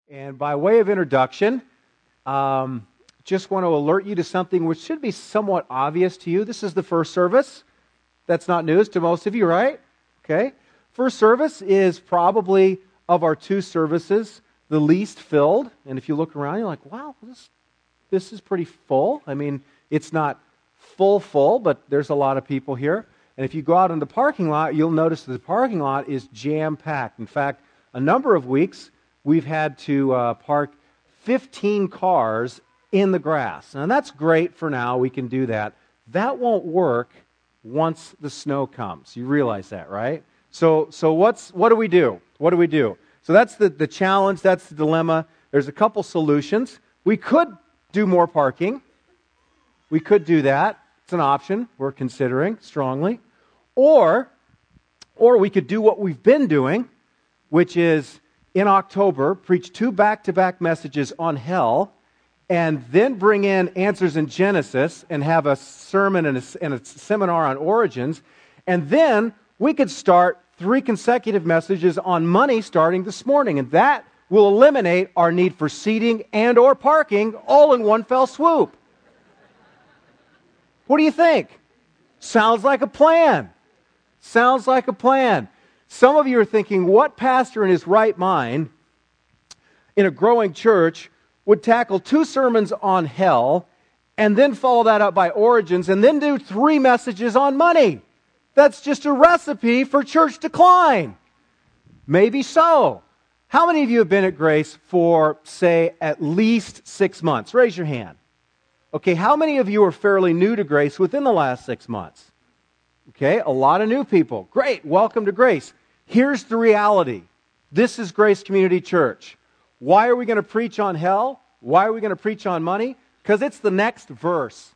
And by way of introduction, just want to alert you to something which should be somewhat obvious to you. This is the first service. That's not news to most of you, right? Okay. First service is probably, of our two services, the least filled. And if you look around, you're like, wow, this is pretty full. I mean, it's not full, but there's a lot of people here. And if you go out in the parking lot, you'll notice that the parking lot is jam-packed. In fact, a number of weeks, we've had to park 15 cars in the grass. Now, that's great for now. We can do that. That won't work once the snow comes. You realize that, right? So what do we do? What do we do? So that's the challenge. That's the dilemma. There's a couple solutions. We could do more parking. We could do that. It's an option we're considering strongly. Or we could do what we've been doing, which is in October, preach 2 back-to-back messages on hell, and then bring in Answers in Genesis and have a sermon and a seminar on origins. And then we could start 3 consecutive messages on money starting this morning. And that will eliminate our need for seating and or parking all in one fell swoop. What do you think? Sounds like a plan. Sounds like a plan. Some of you are thinking, what pastor in his right mind in a growing church would tackle 2 sermons on hell and then follow that up by origins and then do 3 messages on money? That's just a recipe for church decline. Maybe so. How many of you have been at Grace for, say, at least 6 months? Raise your hand. Okay, how many of you are fairly new to Grace within the last 6 months? Okay, a lot of new people. Great, welcome to Grace. Here's the reality. This is Grace Community Church. Why are we going to preach on hell? Why are we going to preach on money? Because it's the next verse.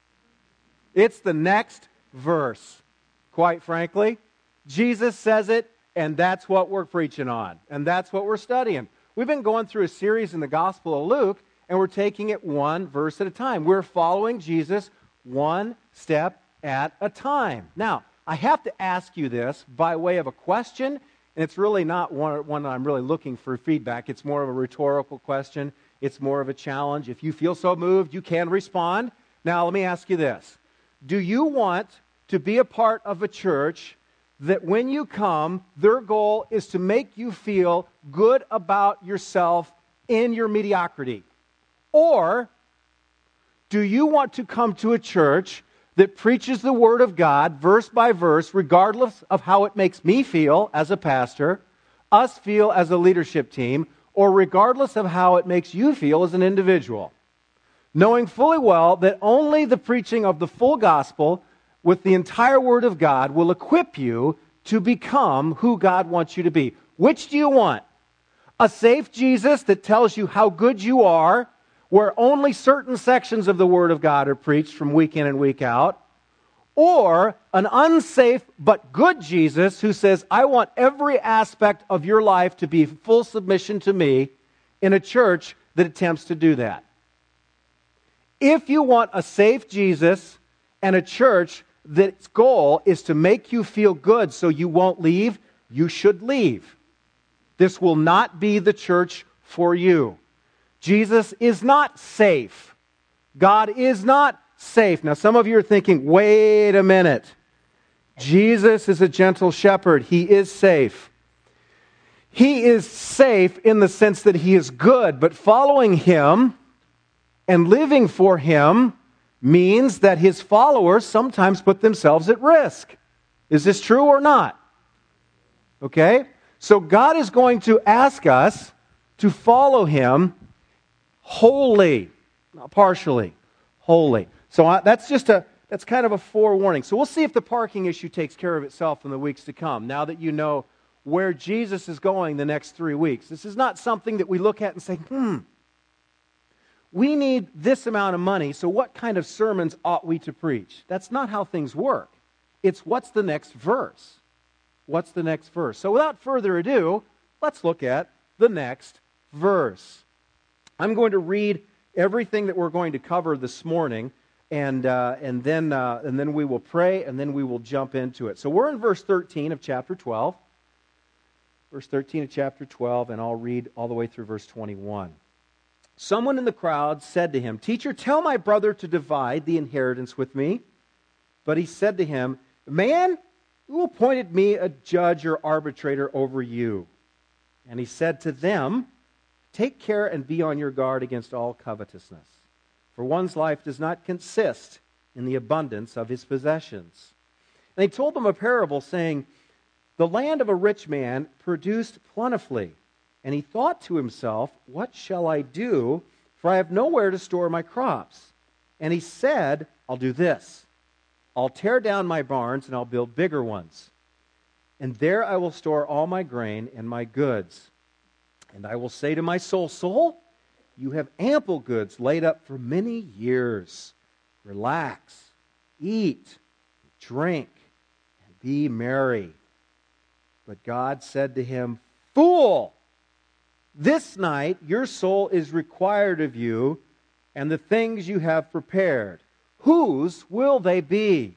It's the next verse. Quite frankly, Jesus says it, and that's what we're preaching on. And that's what we're studying. We've been going through a series in the Gospel of Luke, and we're taking it one verse at a time. We're following Jesus one step at a time. Now, I have to ask you this by way of a question, and it's really not one I'm really looking for feedback. It's more of a rhetorical question. It's more of a challenge. If you feel so moved, you can respond. Now, let me ask you this. Do you want to be a part of a church that when you come, their goal is to make you feel good about yourself in your mediocrity? Or do you want to come to a church that preaches the Word of God, verse by verse, regardless of how it makes me feel as a pastor, us feel as a leadership team, or regardless of how it makes you feel as an individual? Knowing fully well that only the preaching of the full gospel with the entire Word of God will equip you to become who God wants you to be. Which do you want? A safe Jesus that tells you how good you are, where only certain sections of the Word of God are preached from week in and week out, or an unsafe but good Jesus who says, I want every aspect of your life to be full submission to me, in a church that attempts to do that? If you want a safe Jesus and a church that's goal is to make you feel good so you won't leave, you should leave. This will not be the church for you. Jesus is not safe. God is not safe. Now, some of you are thinking, wait a minute. Jesus is a gentle shepherd. He is safe. He is safe in the sense that He is good, but following Him and living for Him means that His followers sometimes put themselves at risk. Is this true or not? Okay? So God is going to ask us to follow Him wholly, not partially, wholly. So that's kind of a forewarning. So we'll see if the parking issue takes care of itself in the weeks to come, now that you know where Jesus is going the next 3 weeks. This is not something that we look at and say, we need this amount of money, so what kind of sermons ought we to preach? That's not how things work. It's what's the next verse? What's the next verse? So without further ado, let's look at the next verse. I'm going to read everything that we're going to cover this morning, and then we will pray, and then we will jump into it. So we're in verse 13 of chapter 12. verse 13 of chapter 12, and I'll read all the way through verse 21. Someone in the crowd said to him, "Teacher, tell my brother to divide the inheritance with me." But he said to him, "Man, who appointed me a judge or arbitrator over you?" And he said to them, "Take care and be on your guard against all covetousness, for one's life does not consist in the abundance of his possessions." And he told them a parable, saying, "The land of a rich man produced plentifully, and he thought to himself, 'What shall I do? For I have nowhere to store my crops.' And he said, 'I'll do this. I'll tear down my barns, and I'll build bigger ones. And there I will store all my grain and my goods. And I will say to my soul, Soul, you have ample goods laid up for many years. Relax, eat, drink, and be merry.' But God said to him, 'Fool! This night your soul is required of you, and the things you have prepared, whose will they be?'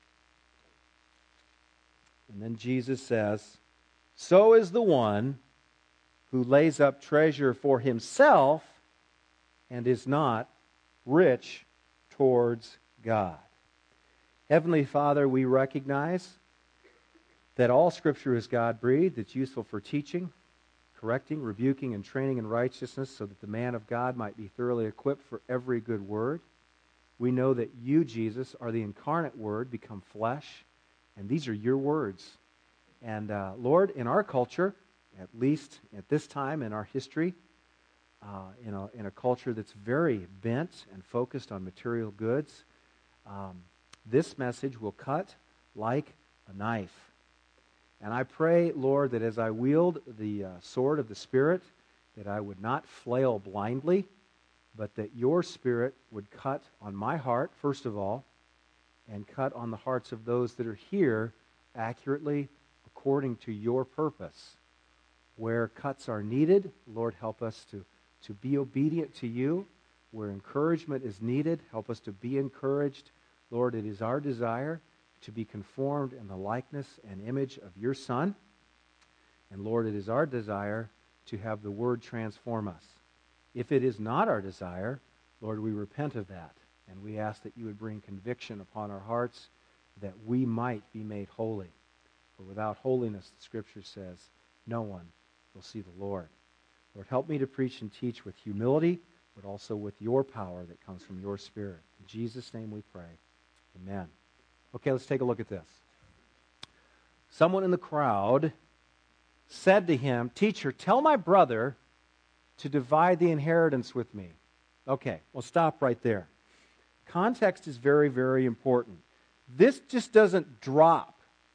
And then Jesus says, 'So is the one who lays up treasure for himself and is not rich towards God.'" Heavenly Father, we recognize that all Scripture is God-breathed. It's useful for teaching, correcting, rebuking, and training in righteousness, so that the man of God might be thoroughly equipped for every good word. We know that you, Jesus, are the incarnate Word become flesh, and these are your words. And Lord, in our culture, at least at this time in our history, in a culture that's very bent and focused on material goods, this message will cut like a knife. And I pray, Lord, that as I wield the sword of the Spirit, that I would not flail blindly, but that your Spirit would cut on my heart, first of all, and cut on the hearts of those that are here accurately according to your purpose. Where cuts are needed, Lord, help us to be obedient to you. Where encouragement is needed, help us to be encouraged. Lord, it is our desire to be conformed in the likeness and image of your Son. And Lord, it is our desire to have the Word transform us. If it is not our desire, Lord, we repent of that. And we ask that you would bring conviction upon our hearts that we might be made holy. For without holiness, the Scripture says, no one will see the Lord. Lord, help me to preach and teach with humility, but also with your power that comes from your Spirit. In Jesus' name we pray. Amen. Okay, let's take a look at this. Someone in the crowd said to him, "Teacher, tell my brother to divide the inheritance with me." Okay, we'll stop right there. Context is very, very important. This just doesn't drop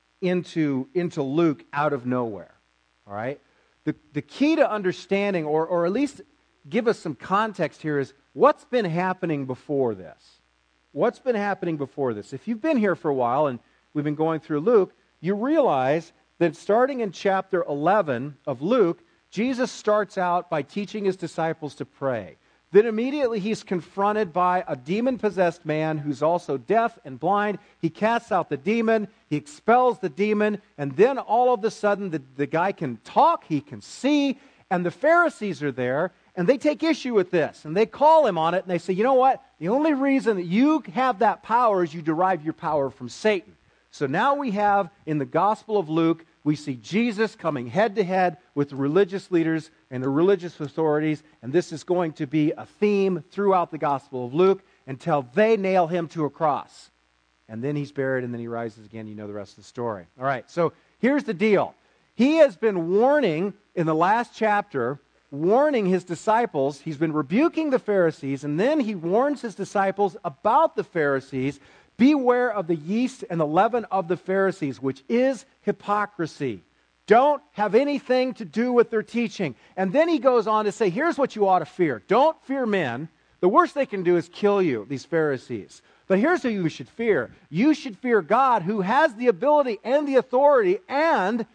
into Luke out of nowhere. All right? The key to understanding, or at least give us some context here, is what's been happening before this. What's been happening before this? If you've been here for a while and we've been going through Luke, you realize that starting in chapter 11 of Luke, Jesus starts out by teaching his disciples to pray. Then immediately he's confronted by a demon-possessed man who's also deaf and blind. He casts out the demon, he expels the demon, and then all of a sudden the guy can talk, he can see, and the Pharisees are there, and they take issue with this, and they call him on it, and they say, you know what? The only reason that you have that power is you derive your power from Satan. So now we have, in the Gospel of Luke, we see Jesus coming head-to-head with the religious leaders and the religious authorities, and this is going to be a theme throughout the Gospel of Luke until they nail him to a cross. And then he's buried, and then he rises again. You know the rest of the story. All right, so here's the deal. He has been warning in the last chapter, warning his disciples. He's been rebuking the Pharisees, and then he warns his disciples about the Pharisees. Beware of the yeast and the leaven of the Pharisees, which is hypocrisy. Don't have anything to do with their teaching. And then he goes on to say, here's what you ought to fear. Don't fear men. The worst they can do is kill you, these Pharisees. But here's who you should fear. You should fear God, who has the ability and the authority and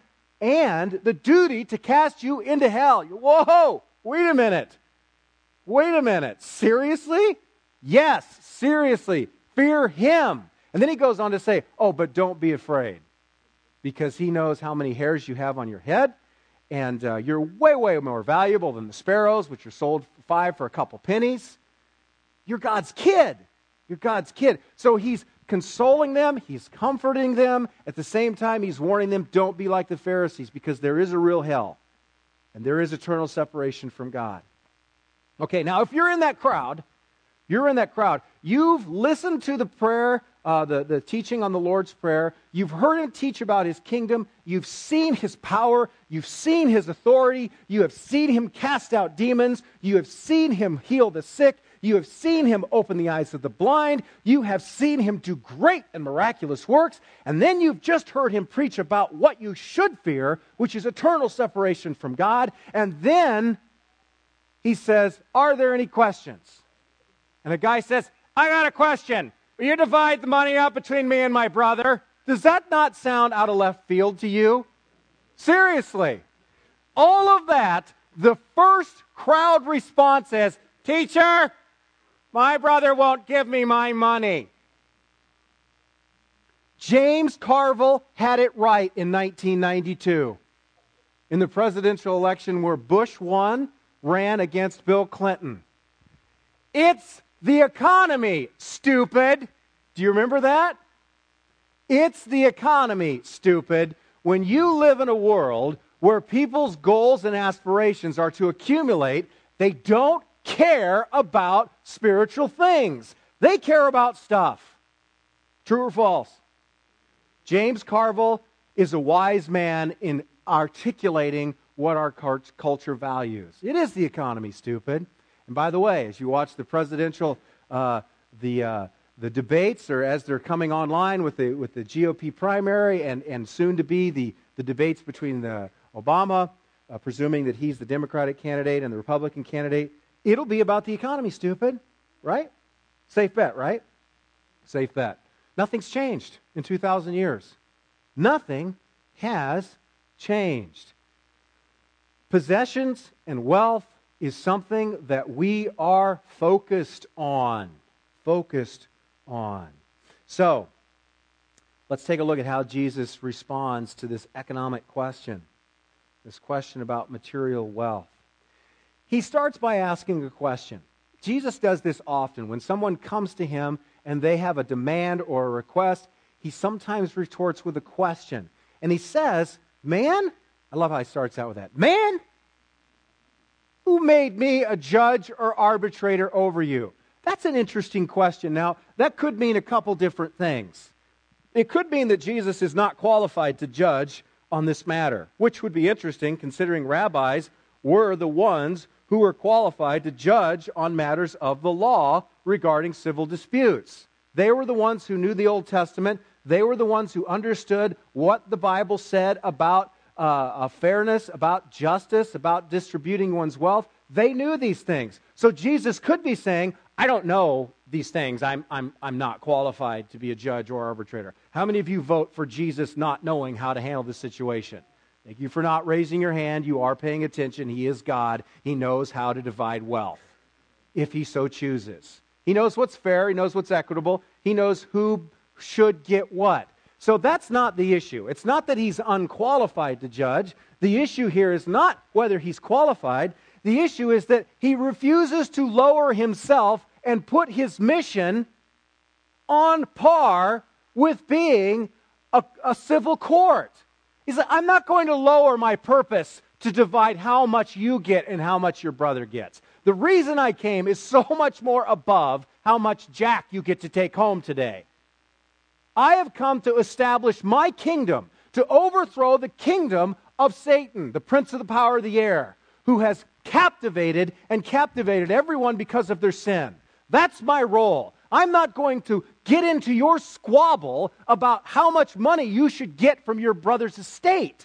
the duty to cast you into hell. Whoa, wait a minute. Wait a minute. Seriously? Yes, seriously. Fear him. And then he goes on to say, oh, but don't be afraid, because he knows how many hairs you have on your head, and you're way, way more valuable than the sparrows, which are sold for 5 for a couple pennies. You're God's kid. You're God's kid. So he's consoling them. He's comforting them. At the same time, he's warning them, don't be like the Pharisees, because there is a real hell, and there is eternal separation from God. Okay, now if you're in that crowd, you've listened to the prayer, the teaching on the Lord's Prayer. You've heard him teach about his kingdom. You've seen his power. You've seen his authority. You have seen him cast out demons. You have seen him heal the sick. You have seen him open the eyes of the blind. You have seen him do great and miraculous works. And then you've just heard him preach about what you should fear, which is eternal separation from God. And then he says, are there any questions? And the guy says, I got a question. Will you divide the money up between me and my brother? Does that not sound out of left field to you? Seriously. All of that, the first crowd response is, teacher, my brother won't give me my money. James Carville had it right in 1992. In the presidential election where Bush ran against Bill Clinton. It's the economy, stupid. Do you remember that? It's the economy, stupid. When you live in a world where people's goals and aspirations are to accumulate, they don't care about spiritual things. They care about stuff. True or false? James Carville is a wise man in articulating what our culture values. It is the economy, stupid. And by the way, as you watch the presidential, the debates, or as they're coming online with the GOP primary, and soon to be the debates between Obama, presuming that he's the Democratic candidate, and the Republican candidate, it'll be about the economy, stupid, right? Safe bet, right? Safe bet. Nothing's changed in 2,000 years. Nothing has changed. Possessions and wealth is something that we are focused on. Focused on. So, let's take a look at how Jesus responds to this economic question. This question about material wealth. He starts by asking a question. Jesus does this often. When someone comes to him and they have a demand or a request, he sometimes retorts with a question. And he says, man, I love how he starts out with that. Man, who made me a judge or arbitrator over you? That's an interesting question. Now, that could mean a couple different things. It could mean that Jesus is not qualified to judge on this matter, which would be interesting considering rabbis were the ones who were qualified to judge on matters of the law regarding civil disputes. They were the ones who knew the Old Testament. They were the ones who understood what the Bible said about fairness, about justice, about distributing one's wealth. They knew these things. So Jesus could be saying, I don't know these things. I'm not qualified to be a judge or arbitrator. How many of you vote for Jesus not knowing how to handle the situation? Thank you for not raising your hand. You are paying attention. He is God. He knows how to divide wealth, if he so chooses. He knows what's fair. He knows what's equitable. He knows who should get what. So that's not the issue. It's not that he's unqualified to judge. The issue here is not whether he's qualified. The issue is that he refuses to lower himself and put his mission on par with being a civil court. He said, I'm not going to lower my purpose to divide how much you get and how much your brother gets. The reason I came is so much more above how much jack you get to take home today. I have come to establish my kingdom, to overthrow the kingdom of Satan, the prince of the power of the air, who has captivated everyone because of their sin. That's my role. I'm not going to get into your squabble about how much money you should get from your brother's estate.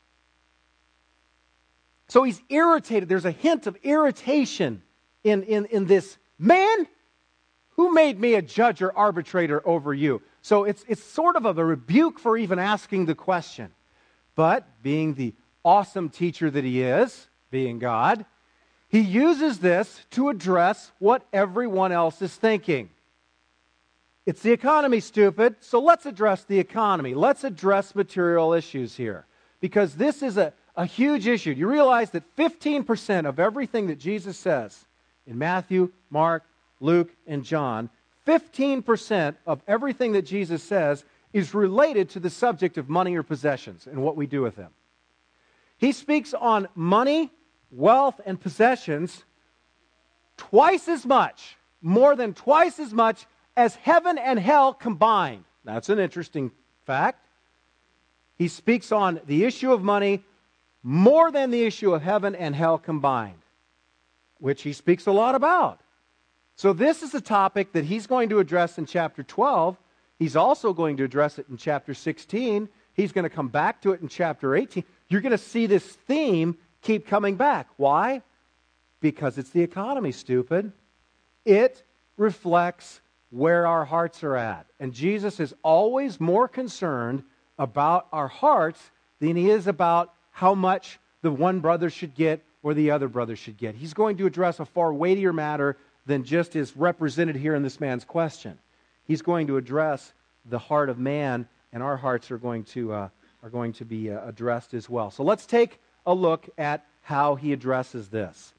So he's irritated. There's a hint of irritation in this. Man, who made me a judge or arbitrator over you? So it's sort of a rebuke for even asking the question. But being the awesome teacher that he is, being God, he uses this to address what everyone else is thinking. It's the economy, stupid, so let's address the economy. Let's address material issues here. Because this is a a huge issue. Do you realize that 15% of everything that Jesus says in Matthew, Mark, Luke, and John, 15% of everything that Jesus says is related to the subject of money or possessions and what we do with them. He speaks on money, wealth, and possessions twice as much, more than twice as much as heaven and hell combined. That's an interesting fact. He speaks on the issue of money more than the issue of heaven and hell combined, which he speaks a lot about. So this is a topic that he's going to address in chapter 12. He's also going to address it in chapter 16. He's going to come back to it in chapter 18. You're going to see this theme keep coming back. Why? Because it's the economy, stupid. It reflects where our hearts are at. And Jesus is always more concerned about our hearts than he is about how much the one brother should get or the other brother should get. He's going to address a far weightier matter than just is represented here in this man's question. He's going to address the heart of man, and our hearts are going to be addressed as well. So let's take a look at how he addresses this.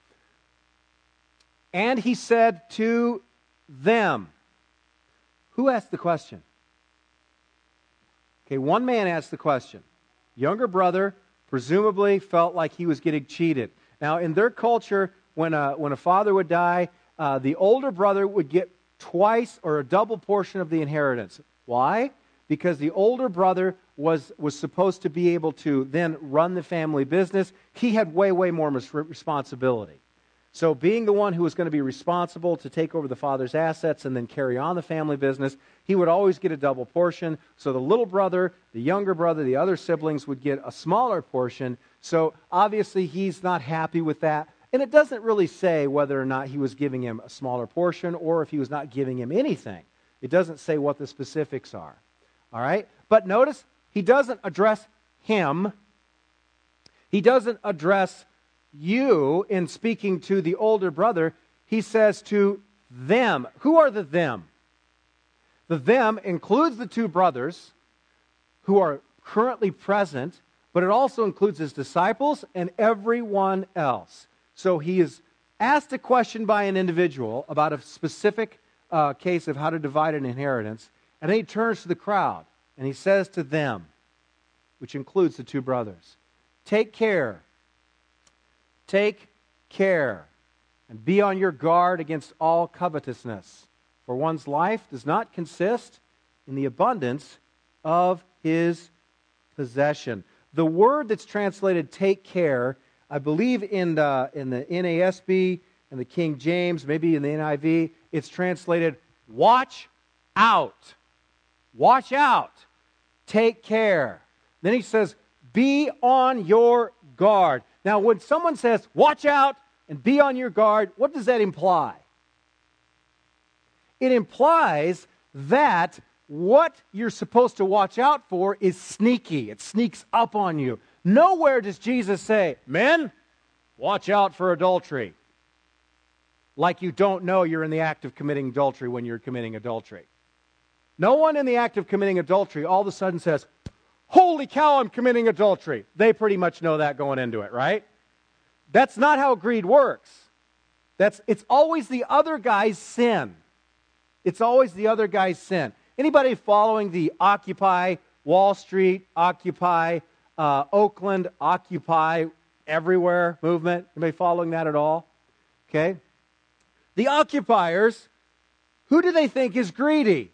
And he said to them. Who asked the question? Okay, one man asked the question. Younger brother presumably felt like he was getting cheated. Now, in their culture, when a father would die, the older brother would get twice or a double portion of the inheritance. Why? Because the older brother was supposed to be able to then run the family business. He had way more responsibility. So being the one who was going to be responsible to take over the father's assets and then carry on the family business, he would always get a double portion. So the little brother, the younger brother, the other siblings would get a smaller portion. So obviously he's not happy with that. And it doesn't really say whether or not he was giving him a smaller portion or if he was not giving him anything. It doesn't say what the specifics are. All right? But notice, he doesn't address him. He doesn't address you in speaking to the older brother. He says to them. Who are the them? The them includes the two brothers who are currently present, but it also includes his disciples and everyone else. So he is asked a question by an individual about a specific case of how to divide an inheritance, and then he turns to the crowd and he says to them, which includes the two brothers, take care, and be on your guard against all covetousness, for one's life does not consist in the abundance of his possession. The word that's translated take care, I believe in the NASB and the King James, maybe in the NIV, it's translated watch out. Watch out. Take care. Then he says, be on your guard. Now, when someone says, watch out and be on your guard, what does that imply? It implies that what you're supposed to watch out for is sneaky. It sneaks up on you. Nowhere does Jesus say, men, watch out for adultery. Like you don't know you're in the act of committing adultery when you're committing adultery. No one in the act of committing adultery all of a sudden says, holy cow, I'm committing adultery. They pretty much know that going into it, right? That's not how greed works. It's always the other guy's sin. It's always the other guy's sin. Anybody following the Occupy Wall Street, Occupy Oakland, Occupy everywhere movement? Anybody following that at all? Okay. The occupiers, who do they think is greedy?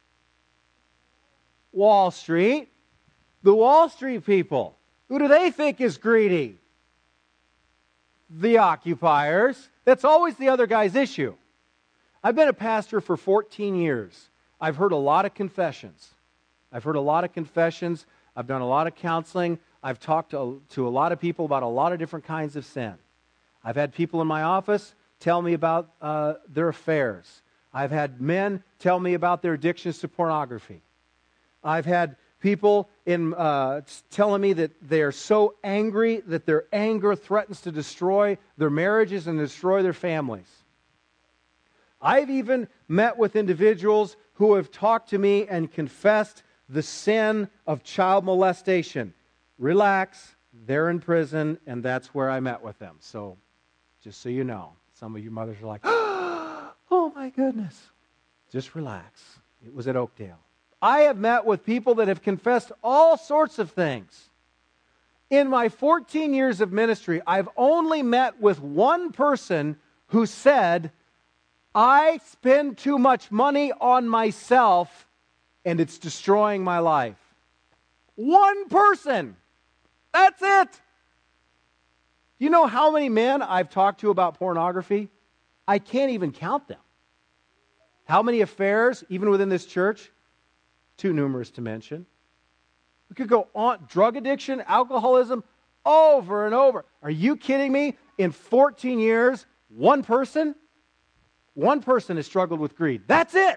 Wall Street. The Wall Street people. Who do they think is greedy? The occupiers. That's always the other guy's issue. I've been a pastor for 14 years. I've heard a lot of confessions. I've done a lot of counseling. I've talked to a lot of people about a lot of different kinds of sin. I've had people in my office tell me about their affairs. I've had men tell me about their addictions to pornography. I've had people telling me that they are so angry that their anger threatens to destroy their marriages and destroy their families. I've even met with individuals who have talked to me and confessed the sin of child molestation. Relax. They're in prison, and that's where I met with them. So, just so you know, some of you mothers are like, oh my goodness. Just relax. It was at Oakdale. I have met with people that have confessed all sorts of things. In my 14 years of ministry, I've only met with one person who said, I spend too much money on myself and it's destroying my life. One person. That's it. You know how many men I've talked to about pornography? I can't even count them. How many affairs, even within this church? Too numerous to mention. We could go on. Drug addiction, alcoholism, over and over. Are you kidding me? In 14 years, one person has struggled with greed. That's it.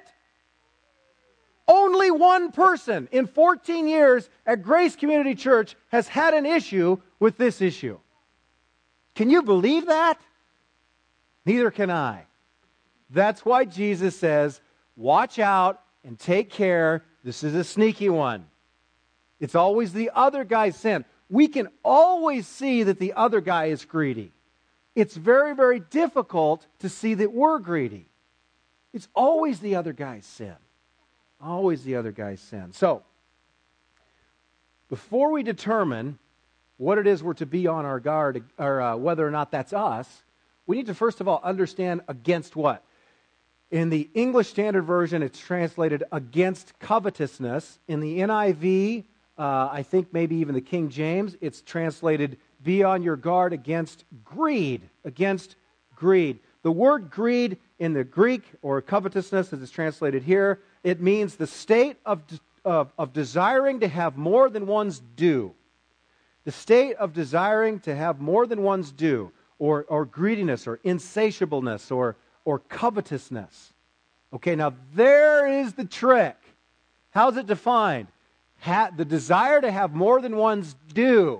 Only one person in 14 years at Grace Community Church has had an issue with this issue. Can you believe that? Neither can I. That's why Jesus says, watch out and take care. This is a sneaky one. It's always the other guy's sin. We can always see that the other guy is greedy. It's very, very difficult to see that we're greedy. It's always the other guy's sin. Always the other guy's sin. So, before we determine what it is we're to be on our guard, or whether or not that's us, we need to first of all understand against what. In the English Standard Version, it's translated against covetousness. In the NIV, I think maybe even the King James, it's translated be on your guard against greed. Against greed. The word greed in the Greek, or covetousness as it's translated here, it means the state of desiring to have more than one's due. The state of desiring to have more than one's due, or greediness, or insatiableness, or covetousness. Okay, now there is the trick. How's it defined? The desire to have more than one's due.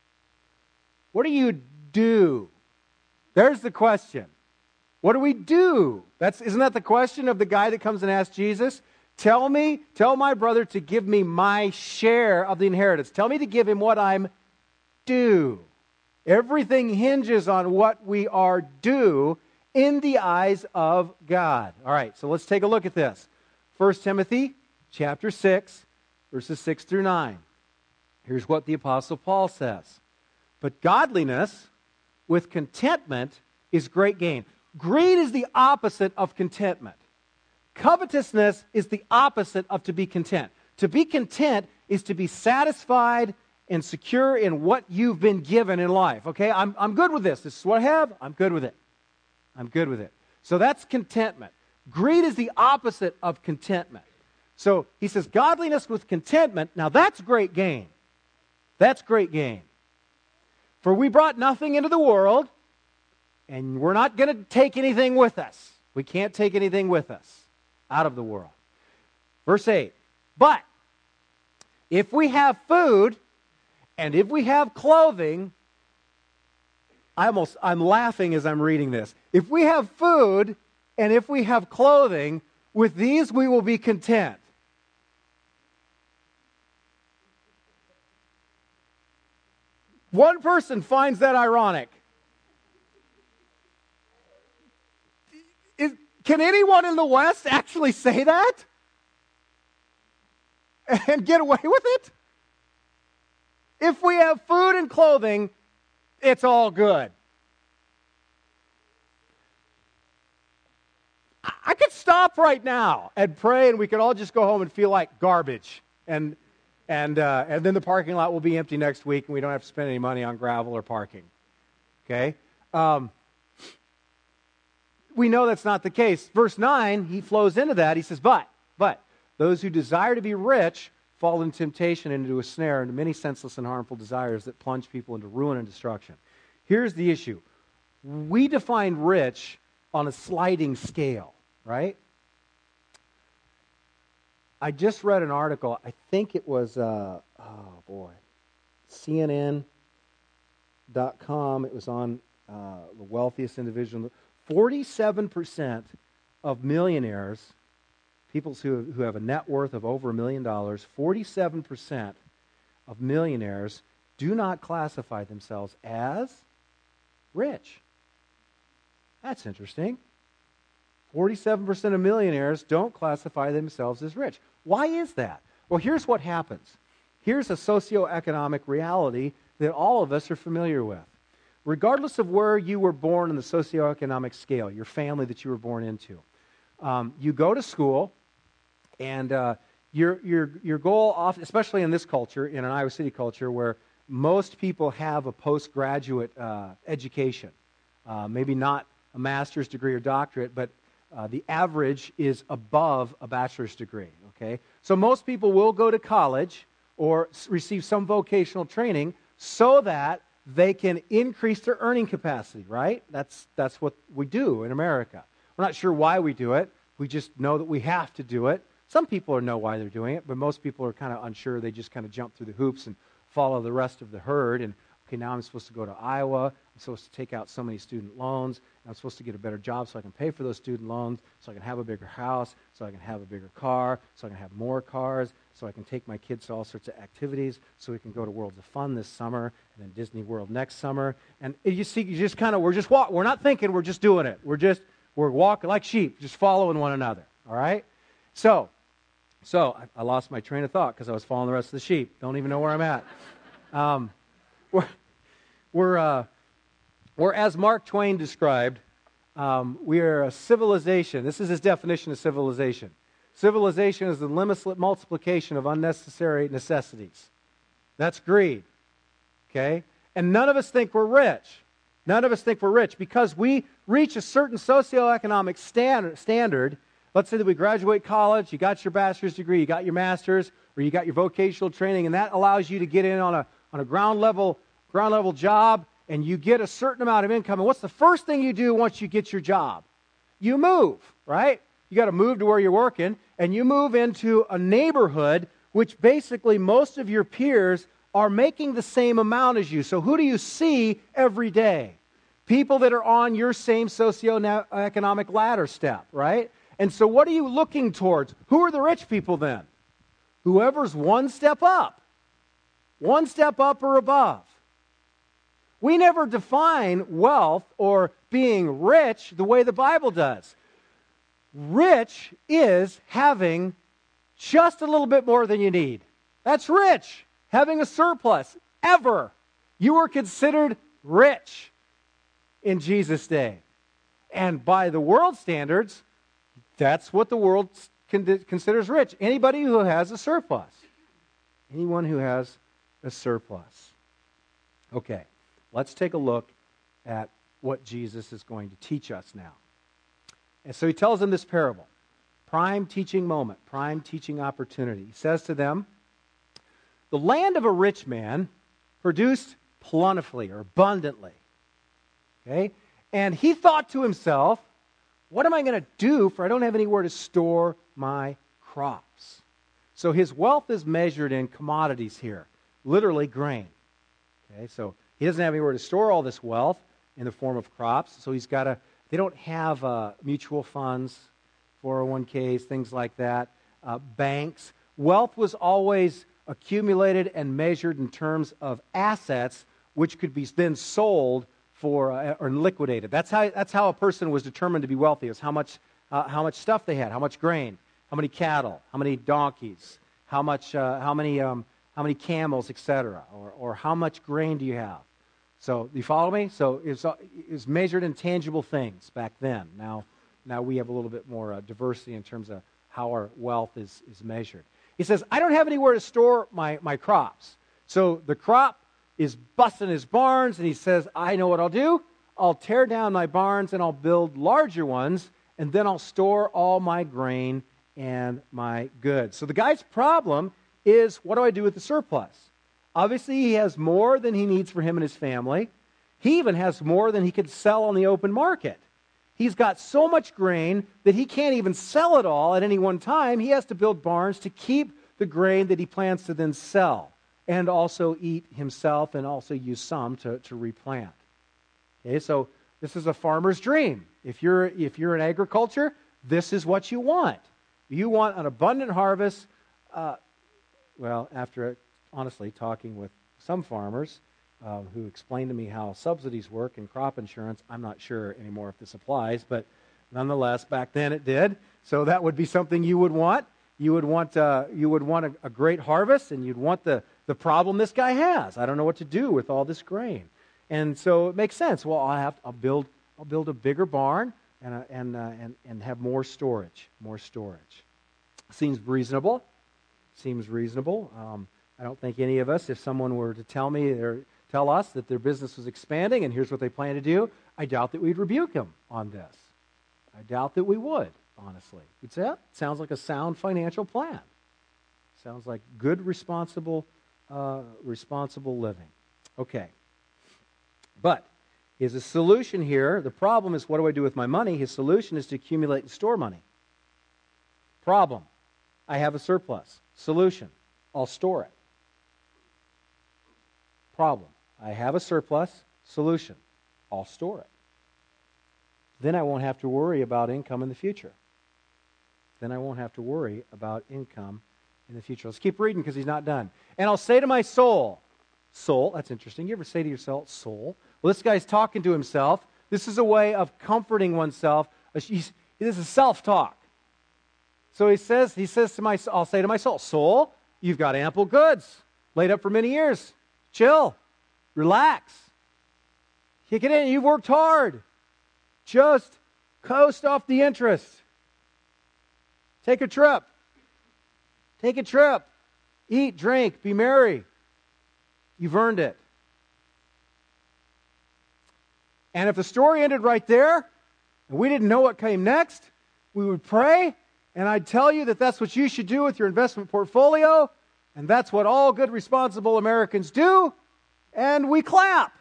What do you do? There's the question. What do we do? Isn't that the question of the guy that comes and asks Jesus? Tell my brother to give me my share of the inheritance. Tell me to give him what I'm due. Everything hinges on what we are due in the eyes of God. All right, so let's take a look at this. 1 Timothy chapter 6, verses 6 through 9. Here's what the Apostle Paul says. But godliness with contentment is great gain. Greed is the opposite of contentment. Covetousness is the opposite of to be content. To be content is to be satisfied and secure in what you've been given in life. Okay, I'm good with this. This is what I have. I'm good with it. I'm good with it. So that's contentment. Greed is the opposite of contentment. So he says, godliness with contentment, now that's great gain. That's great gain. For we brought nothing into the world, and we're not going to take anything with us. We can't take anything with us out of the world. Verse 8, but if we have food and if we have clothing, I'm laughing as I'm reading this. If we have food and if we have clothing, with these we will be content. One person finds that ironic. Can anyone in the West actually say that? And get away with it? If we have food and clothing, it's all good. I could stop right now and pray, and we could all just go home and feel like garbage. And then the parking lot will be empty next week, and we don't have to spend any money on gravel or parking. Okay? We know that's not the case. Verse 9, he flows into that. He says, but those who desire to be rich fall into temptation and into a snare, into many senseless and harmful desires that plunge people into ruin and destruction. Here's the issue. We define rich on a sliding scale, right? I just read an article. I think it was, CNN.com. It was on the wealthiest individual. 47% of millionaires, people who have a net worth of over $1 million, 47% of millionaires do not classify themselves as rich. That's interesting. 47% of millionaires don't classify themselves as rich. Why is that? Well, here's what happens. Here's a socioeconomic reality that all of us are familiar with. Regardless of where you were born in the socioeconomic scale, your family that you were born into, you go to school, and your goal, especially in this culture, in an Iowa City culture, where most people have a postgraduate education, maybe not a master's degree or doctorate, but the average is above a bachelor's degree. Okay, so most people will go to college or receive some vocational training so that they can increase their earning capacity, right? That's what we do in America. We're not sure why we do it. We just know that we have to do it. Some people know why they're doing it, but most people are kind of unsure. They just kind of jump through the hoops and follow the rest of the herd. And, okay, now I'm supposed to go to Iowa. I'm supposed to take out so many student loans. I'm supposed to get a better job so I can pay for those student loans, so I can have a bigger house, so I can have a bigger car, so I can have more cars, so I can take my kids to all sorts of activities, so we can go to Worlds of Fun this summer, and then Disney World next summer. And you see, you just kind of, we're not thinking, we're just doing it. We're walking like sheep, just following one another, all right? So I lost my train of thought because I was following the rest of the sheep. Don't even know where I'm at. We're as Mark Twain described, we are a civilization. This is his definition of civilization. Civilization is the limitless multiplication of unnecessary necessities. That's greed. Okay? And none of us think we're rich. None of us think we're rich because we reach a certain socioeconomic standard. Let's say that we graduate college, you got your bachelor's degree, you got your master's, or you got your vocational training, and that allows you to get in on a ground level job, and you get a certain amount of income. And what's the first thing you do once you get your job? You move, right? You got to move to where you're working, and you move into a neighborhood which basically most of your peers are making the same amount as you. So who do you see every day? People that are on your same socioeconomic ladder step, right? And so what are you looking towards? Who are the rich people then? Whoever's one step up or above. We never define wealth or being rich the way the Bible does. Rich is having just a little bit more than you need. That's rich. Having a surplus. Ever. You were considered rich in Jesus' day. And by the world standards, that's what the world considers rich. Anybody who has a surplus. Anyone who has a surplus. Okay, let's take a look at what Jesus is going to teach us now. And so he tells them this parable. Prime teaching moment, prime teaching opportunity. He says to them, the land of a rich man produced plentifully or abundantly. Okay? And he thought to himself, what am I going to do for I don't have anywhere to store my crops? So his wealth is measured in commodities here, literally grain. Okay, so he doesn't have anywhere to store all this wealth in the form of crops, so they don't have mutual funds, 401ks, things like that, banks. Wealth was always accumulated and measured in terms of assets, which could be then sold for or liquidated. That's how a person was determined to be wealthy. It was how much stuff they had, how much grain, how many cattle, how many donkeys, how many camels, etc., or how much grain do you have? So you follow me? So it was measured in tangible things back then. Now we have a little bit more diversity in terms of how our wealth is measured. He says, I don't have anywhere to store my crops. So the crop is busting his barns, and he says, I know what I'll do. I'll tear down my barns, and I'll build larger ones, and then I'll store all my grain and my goods. So the guy's problem is, what do I do with the surplus? Obviously, he has more than he needs for him and his family. He even has more than he could sell on the open market. He's got so much grain that he can't even sell it all at any one time. He has to build barns to keep the grain that he plans to then sell and also eat himself and also use some to replant. Okay, so this is a farmer's dream. If you're in agriculture, this is what you want. You want an abundant harvest. After honestly talking with some farmers who explained to me how subsidies work in crop insurance. I'm not sure anymore if this applies, but nonetheless, back then it did. So that would be something you would want. You would want a great harvest, and you'd want the problem this guy has. I don't know what to do with all this grain, and so it makes sense. Well, I'll build a bigger barn and have more storage. More storage seems reasonable. I don't think any of us, if someone were to tell us that their business was expanding and here's what they plan to do, I doubt that we'd rebuke them on this. I doubt that we would, honestly. We'd say, sounds like a sound financial plan. Sounds like good, responsible living. Okay. But his solution here, the problem is, what do I do with my money? His solution is to accumulate and store money. Problem, I have a surplus. Solution, I'll store it. Problem, I have a surplus. Solution, I'll store it. Then I won't have to worry about income in the future. Let's keep reading because he's not done. And I'll say to my soul, that's interesting. You ever say to yourself, soul? Well, this guy's talking to himself. This is a way of comforting oneself. This is self-talk. So he says I'll say to my soul, you've got ample goods laid up for many years. Chill. Relax. Kick it in. You've worked hard. Just coast off the interest. Take a trip. Eat, drink, be merry. You've earned it. And if the story ended right there, and we didn't know what came next, we would pray, and I'd tell you that that's what you should do with your investment portfolio, and that's what all good, responsible Americans do, and we clap.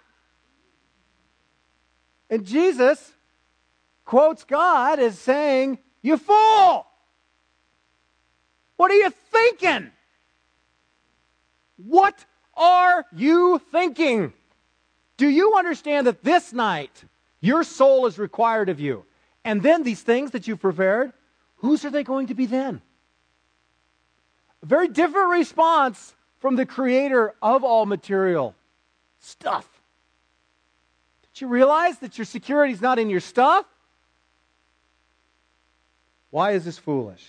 And Jesus quotes God as saying, "You fool! What are you thinking? What are you thinking? Do you understand that this night your soul is required of you? And then these things that you've prepared, whose are they going to be then?" A very different response from the creator of all material stuff. Did you realize that your security is not in your stuff? Why is this foolish?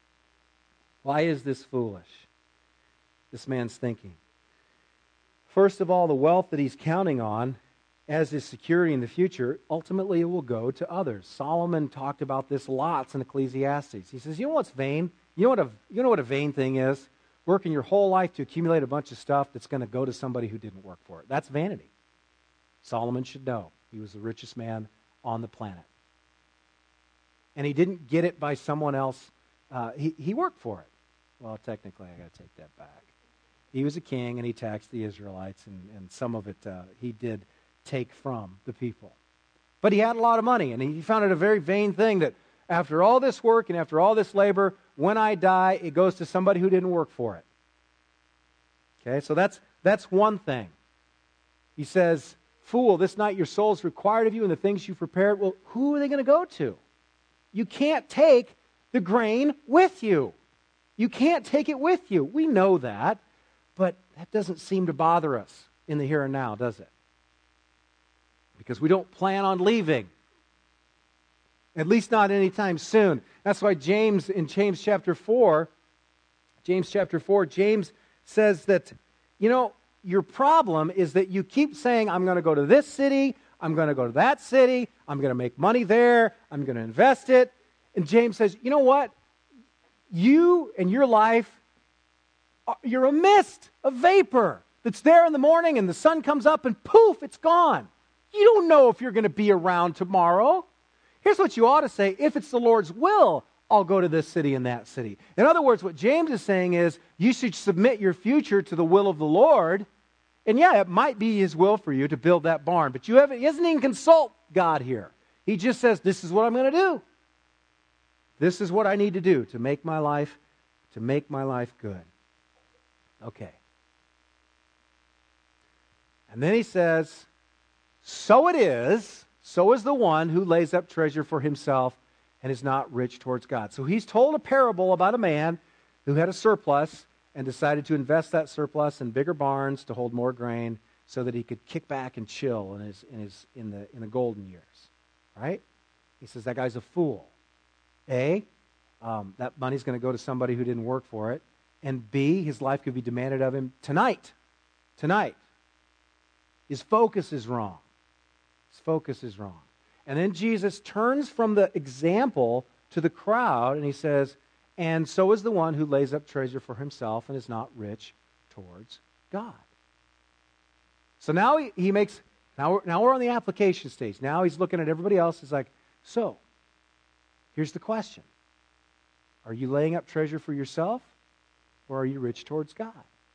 Why is this foolish? This man's thinking. First of all, the wealth that he's counting on as his security in the future, ultimately it will go to others. Solomon talked about this lots in Ecclesiastes. He says, you know what's vain? You know what a vain thing is? Working your whole life to accumulate a bunch of stuff that's going to go to somebody who didn't work for it. That's vanity. Solomon should know. He was the richest man on the planet. And he didn't get it by someone else. He worked for it. Well, technically, I got to take that back. He was a king, and he taxed the Israelites, and some of it he did take from the people. But he had a lot of money, and he found it a very vain thing that after all this work and after all this labor, when I die, it goes to somebody who didn't work for it. Okay, so that's one thing. He says, "Fool, this night your soul is required of you and the things you prepared." Well, who are they going to go to? You can't take the grain with you. You can't take it with you. We know that, but that doesn't seem to bother us in the here and now, does it? Because we don't plan on leaving. At least not anytime soon. That's why James, in James chapter 4, James says that, your problem is that you keep saying, I'm going to go to this city, I'm going to go to that city, I'm going to make money there, I'm going to invest it. And James says, you know what? You and your life, you're a mist, a vapor that's there in the morning and the sun comes up and poof, it's gone. You don't know if you're going to be around tomorrow. Here's what you ought to say: if it's the Lord's will, I'll go to this city and that city. In other words, what James is saying is you should submit your future to the will of the Lord. And yeah, it might be His will for you to build that barn, but he doesn't even consult God here. He just says, this is what I'm going to do. This is what I need to do to make my life good. Okay. And then he says, so is the one who lays up treasure for himself and is not rich towards God. So he's told a parable about a man who had a surplus and decided to invest that surplus in bigger barns to hold more grain so that he could kick back and chill in the golden years. Right? He says that guy's a fool. A, that money's going to go to somebody who didn't work for it. And B, his life could be demanded of him tonight. Tonight. His focus is wrong. His focus is wrong. And then Jesus turns from the example to the crowd and he says, and so is the one who lays up treasure for himself and is not rich towards God. So now he makes, now we're on the application stage. Now he's looking at everybody else. He's like, so, here's the question. Are you laying up treasure for yourself or are you rich towards God?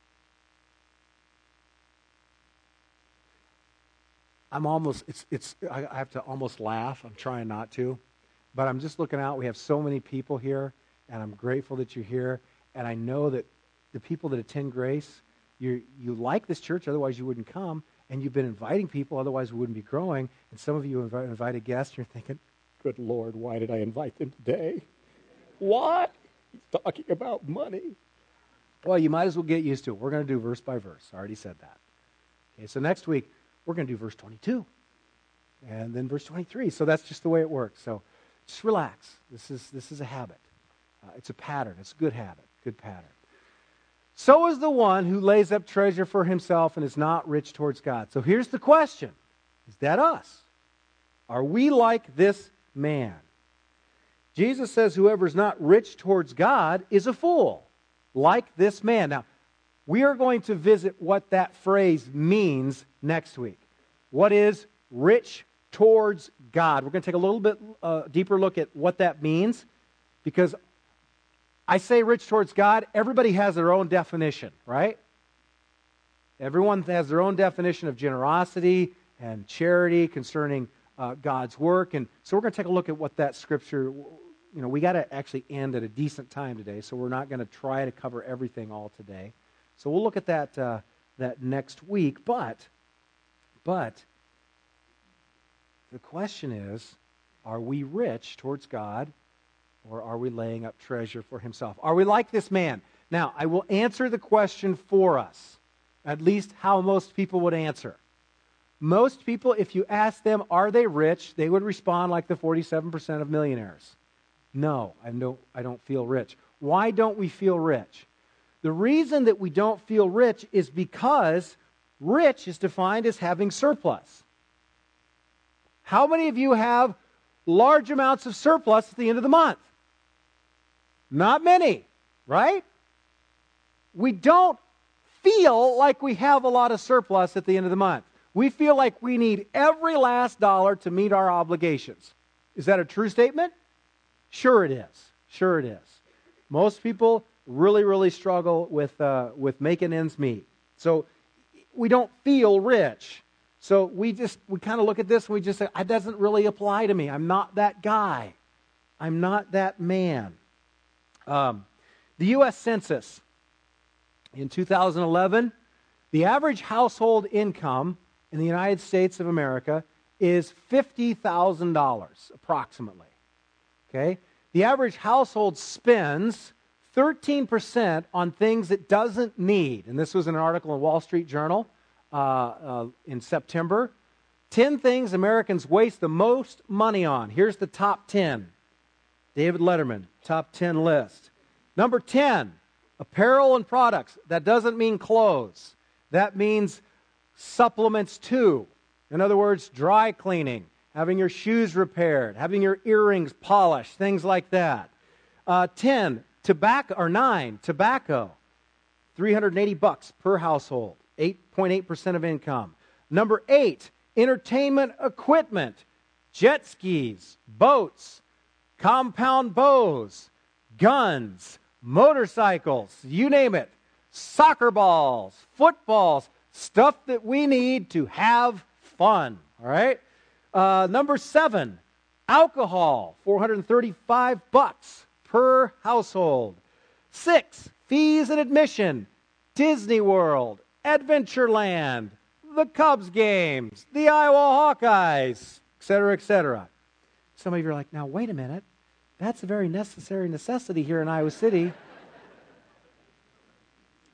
I have to almost laugh. I'm trying not to. But I'm just looking out. We have so many people here, and I'm grateful that you're here. And I know that the people that attend Grace, you like this church, otherwise you wouldn't come. And you've been inviting people, otherwise we wouldn't be growing. And some of you invited guests, and you're thinking, good Lord, why did I invite them today? What? He's talking about money. Well, you might as well get used to it. We're going to do verse by verse. I already said that. Okay, so next week, we're going to do verse 22. And then verse 23. So that's just the way it works. So just relax. This is a habit. It's a pattern. It's a good habit. Good pattern. So is the one who lays up treasure for himself and is not rich towards God. So here's the question. Is that us? Are we like this man? Jesus says whoever is not rich towards God is a fool, like this man. Now, we are going to visit what that phrase means next week. What is rich towards God? We're going to take a little bit deeper look at what that means, because I say rich towards God, everybody has their own definition, right? Everyone has their own definition of generosity and charity concerning God's work. And so we're going to take a look at what that scripture, we got to actually end at a decent time today, so we're not going to try to cover everything all today. So we'll look at that next week. But the question is, are we rich towards God, or are we laying up treasure for himself? Are we like this man? Now, I will answer the question for us, at least how most people would answer. Most people, if you ask them, are they rich, they would respond like the 47% of millionaires. No, I don't feel rich. Why don't we feel rich? The reason that we don't feel rich is because rich is defined as having surplus. How many of you have large amounts of surplus at the end of the month? Not many, right? We don't feel like we have a lot of surplus at the end of the month. We feel like we need every last dollar to meet our obligations. Is that a true statement? Sure it is. Sure it is. Most people really, really struggle with making ends meet. So we don't feel rich. So we kind of look at this and we just say, it doesn't really apply to me. I'm not that guy. I'm not that man. The U.S. Census in 2011, the average household income in the United States of America is $50,000 approximately. Okay? The average household spends 13% on things it doesn't need. And this was an article in Wall Street Journal in September. 10 things Americans waste the most money on. Here's the top 10. David Letterman, top 10 list. Number 10, apparel and products. That doesn't mean clothes. That means supplements too. In other words, dry cleaning, having your shoes repaired, having your earrings polished, things like that. 10, tobacco, $380 per household, 8.8% of income. Number 8, entertainment equipment, jet skis, boats, compound bows, guns, motorcycles, you name it, soccer balls, footballs, stuff that we need to have fun, all right? Number 7, alcohol, $435 per household. 6, fees and admission, Disney World, Adventureland, the Cubs games, the Iowa Hawkeyes, etc., etc. Some of you are like, now wait a minute, that's a very necessary necessity here in Iowa City.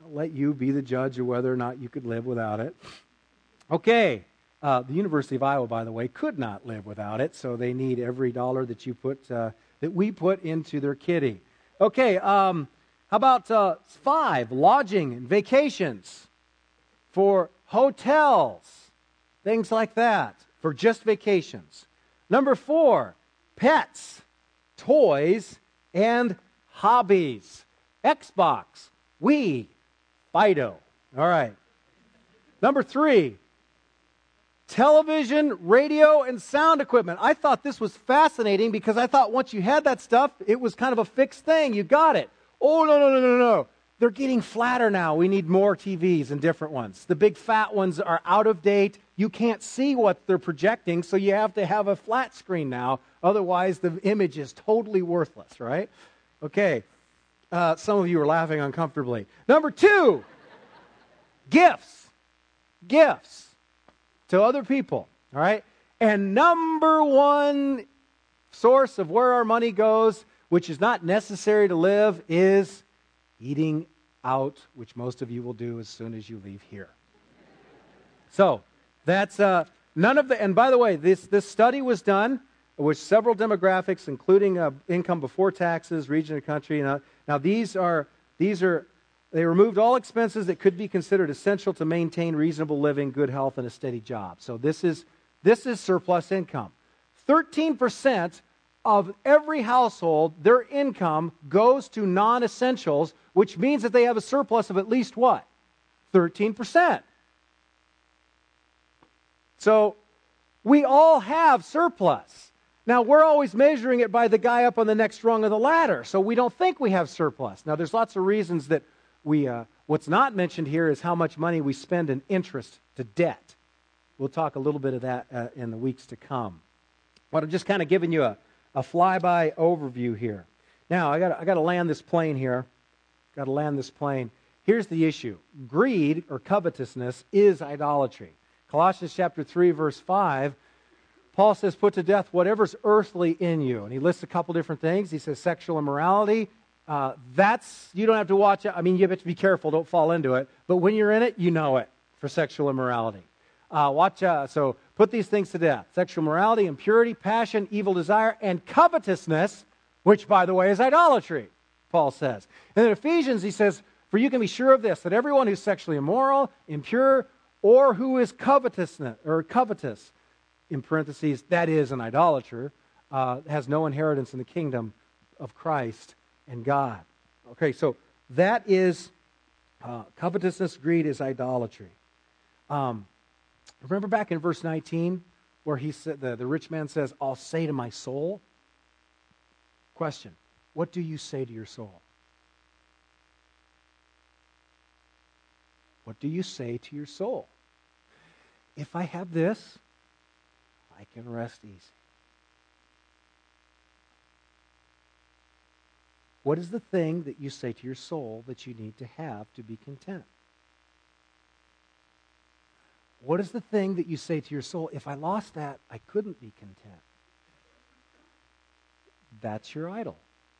I'll let you be the judge of whether or not you could live without it. Okay. The University of Iowa, by the way, could not live without it, so they need every dollar that you put, that we put into their kitty. Okay. How about 5, lodging and vacations for hotels, things like that, for just vacations. Number 4, pets, toys, and hobbies. Xbox, Wii, Fido. All right. Number 3, television, radio, and sound equipment. I thought this was fascinating because I thought once you had that stuff, it was kind of a fixed thing. You got it. Oh, no. They're getting flatter now. We need more TVs and different ones. The big fat ones are out of date. You can't see what they're projecting, so you have to have a flat screen now. Otherwise, the image is totally worthless, right? Okay. Some of you are laughing uncomfortably. Number 2, gifts. Gifts to other people, all right? And number 1 source of where our money goes, which is not necessary to live, is eating out, which most of you will do as soon as you leave here. So that's none of the, and by the way, this study was done with several demographics, including income before taxes, region of country. Now they removed all expenses that could be considered essential to maintain reasonable living, good health, and a steady job. So this is surplus income. 13% of every household, their income goes to non-essentials, which means that they have a surplus of at least what? 13%. So we all have surplus. Now, we're always measuring it by the guy up on the next rung of the ladder, so we don't think we have surplus. Now, there's lots of reasons that what's not mentioned here is how much money we spend in interest to debt. We'll talk a little bit of that in the weeks to come. But I'm just kind of giving you a flyby overview here. Now, I got to land this plane here. Got to land this plane. Here's the issue. Greed, or covetousness, is idolatry. Colossians chapter 3, verse 5, Paul says, put to death whatever's earthly in you. And he lists a couple different things. He says sexual immorality. You don't have to watch it. I mean, you have to be careful. Don't fall into it. But when you're in it, you know it for sexual immorality. So put these things to death. Sexual morality, impurity, passion, evil desire, and covetousness, which, by the way, is idolatry, Paul says. And in Ephesians, he says, for you can be sure of this, that everyone who's sexually immoral, impure, or who is covetous, in parentheses, that is an idolater, has no inheritance in the kingdom of Christ and God. Okay, so that is covetousness, greed is idolatry. Remember back in verse 19 where he said, the rich man says, I'll say to my soul. Question, what do you say to your soul? What do you say to your soul? If I have this, I can rest easy. What is the thing that you say to your soul that you need to have to be content? What is the thing that you say to your soul, if I lost that, I couldn't be content? That's your idol.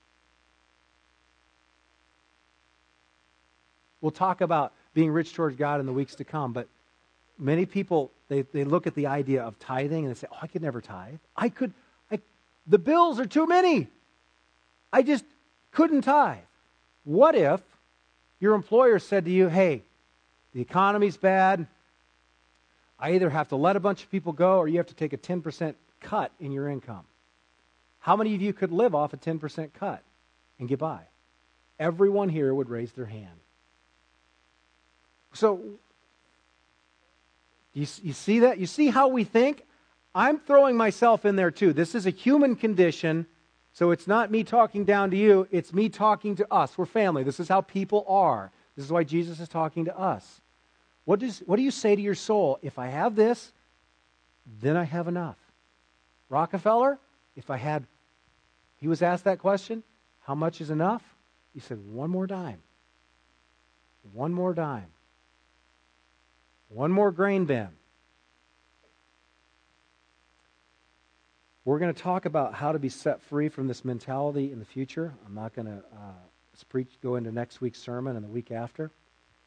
We'll talk about being rich towards God in the weeks to come, but many people, they look at the idea of tithing and they say, oh, I could never tithe. The bills are too many. I just couldn't tithe. What if your employer said to you, hey, the economy's bad. I either have to let a bunch of people go or you have to take a 10% cut in your income. How many of you could live off a 10% cut and get by? Everyone here would raise their hand. So, you see that? You see how we think? I'm throwing myself in there too. This is a human condition, so it's not me talking down to you. It's me talking to us. We're family. This is how people are. This is why Jesus is talking to us. What do you say to your soul? If I have this, then I have enough. Rockefeller, he was asked that question, how much is enough? He said, one more dime. One more dime. One more grain bin. We're going to talk about how to be set free from this mentality in the future. I'm not going to go into next week's sermon and the week after.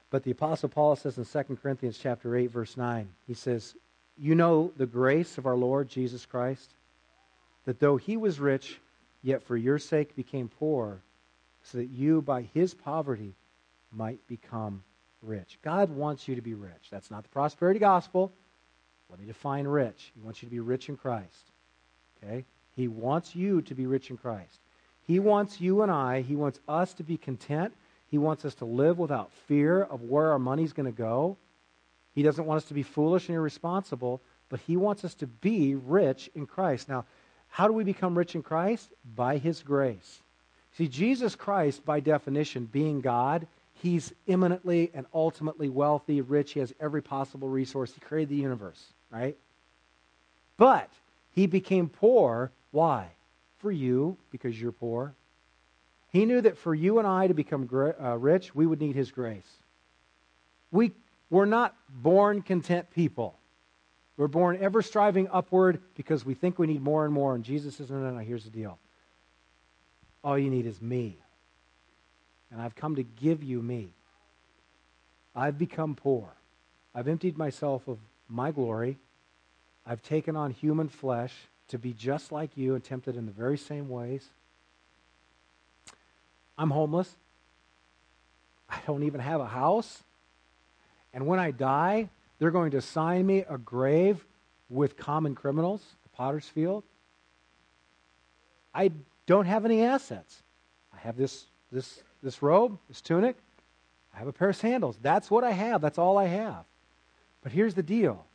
But the Apostle Paul says in 2 Corinthians chapter 8, verse 9, he says, you know the grace of our Lord Jesus Christ, that though he was rich, yet for your sake became poor, so that you by his poverty might become rich. God wants you to be rich. That's not the prosperity gospel. Let me define rich. He wants you to be rich in Christ. Okay? He wants you to be rich in Christ. He wants you and I, he wants us to be content. He wants us to live without fear of where our money's going to go. He doesn't want us to be foolish and irresponsible, but he wants us to be rich in Christ. Now, how do we become rich in Christ? By his grace. See, Jesus Christ, by definition, being God, he's imminently and ultimately wealthy, rich. He has every possible resource. He created the universe, right? But he became poor. Why? For you, because you're poor. He knew that for you and I to become rich, we would need his grace. We're not born content people. We're born ever striving upward because we think we need more and more. And Jesus says, no, here's the deal. All you need is me. And I've come to give you me. I've become poor. I've emptied myself of my glory. I've taken on human flesh to be just like you and tempted in the very same ways. I'm homeless. I don't even have a house. And when I die, they're going to assign me a grave with common criminals, the potter's field. I don't have any assets. I have this robe, this tunic. I have a pair of sandals. That's what I have. That's all I have. But here's the deal.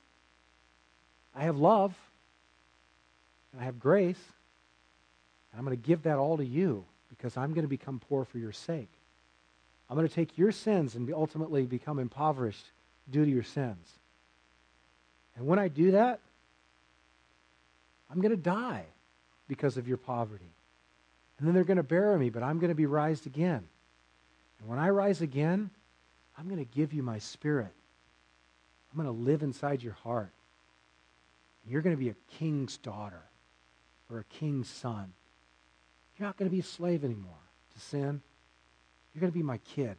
I have love, and I have grace, and I'm going to give that all to you because I'm going to become poor for your sake. I'm going to take your sins and ultimately become impoverished due to your sins. And when I do that, I'm going to die because of your poverty. And then they're going to bury me, but I'm going to be raised again. And when I rise again, I'm going to give you my spirit. I'm going to live inside your heart. And you're going to be a king's daughter or a king's son. You're not going to be a slave anymore to sin. You're going to be my kid.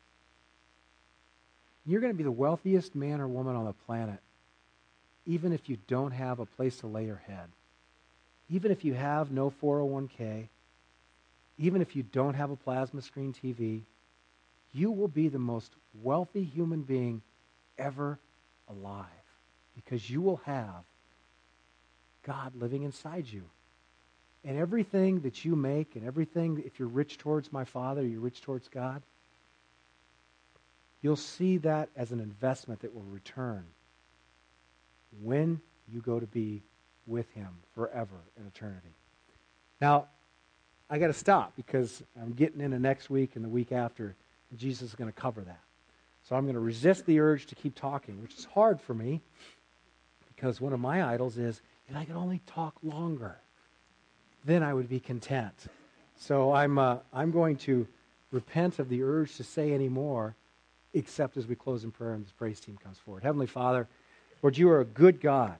You're going to be the wealthiest man or woman on the planet, even if you don't have a place to lay your head. Even if you have no 401k, even if you don't have a plasma screen TV, you will be the most wealthy human being ever alive because you will have God living inside you. And everything that you make and everything, if you're rich towards my Father, you're rich towards God, you'll see that as an investment that will return when you go to be with him forever in eternity. Now, I got to stop because I'm getting into next week and the week after, and Jesus is going to cover that. So I'm going to resist the urge to keep talking, which is hard for me because one of my idols is, if I could only talk longer, then I would be content. So I'm going to repent of the urge to say any more, except as we close in prayer and this praise team comes forward. Heavenly Father, Lord, you are a good God.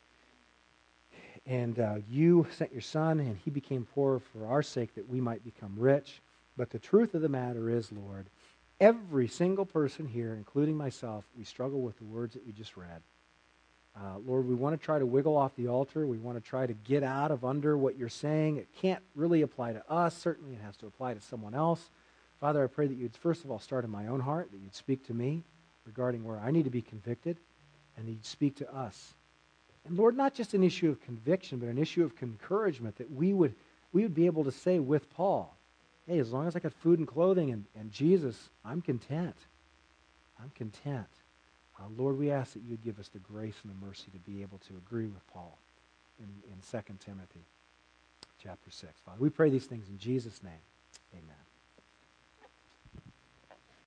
And you sent your Son, and he became poor for our sake that we might become rich. But the truth of the matter is, Lord, every single person here, including myself, we struggle with the words that we just read. Lord, we want to try to wiggle off the altar. We want to try to get out of under what you're saying. It can't really apply to us. Certainly it has to apply to someone else. Father, I pray that you'd first of all start in my own heart, that you'd speak to me regarding where I need to be convicted, and that you'd speak to us. And Lord, not just an issue of conviction, but an issue of encouragement, that we would be able to say with Paul, hey, as long as I got food and clothing and Jesus, I'm content. I'm content. Lord, we ask that you'd give us the grace and the mercy to be able to agree with Paul in 2 Timothy chapter 6. Father, we pray these things in Jesus' name.